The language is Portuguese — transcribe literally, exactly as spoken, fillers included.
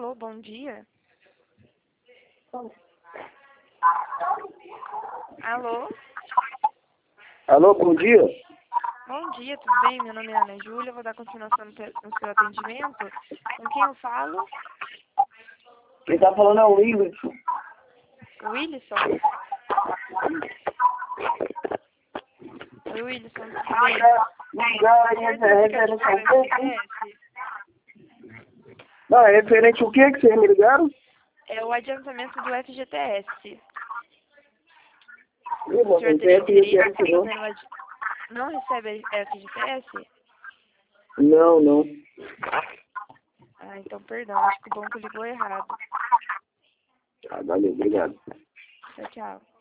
Alô, bom dia. Alô? Alô, bom dia. Bom dia, tudo bem? Meu nome é Ana Júlia, vou dar continuação no, te- no seu atendimento. Com quem eu falo? Quem tá falando é o Wilson. Wilson? Oi, Wilson, tudo bem? Não, é referente ao que que vocês me ligaram? É o adiantamento do F G T S. Ih, O moço, senhor não teria tem interesse em F G T S não. fazer o adi... Não recebe F G T S? Não, não. Ah, então perdão, acho que o banco ligou errado. Ah, valeu, obrigado. Tchau, tchau.